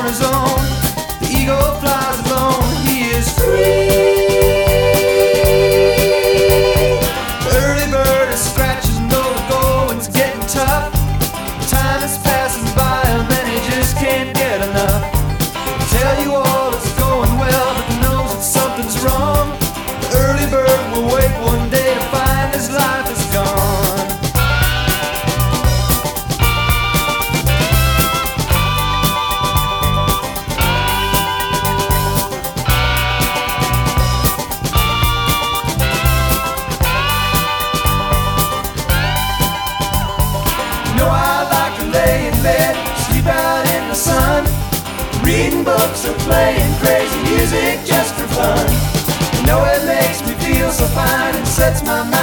his own. The eagle flies alone, he is free. The early bird is scratches no the going's getting tough. Time is passing by and then he just can't get enough. Tell you all it's going well, but he knows that something's wrong. The early bird will wake one day to find his life is gone. You know I like to lay in bed, sleep out in the sun, reading books or playing crazy music just for fun. You know it makes me feel so fine and sets my mind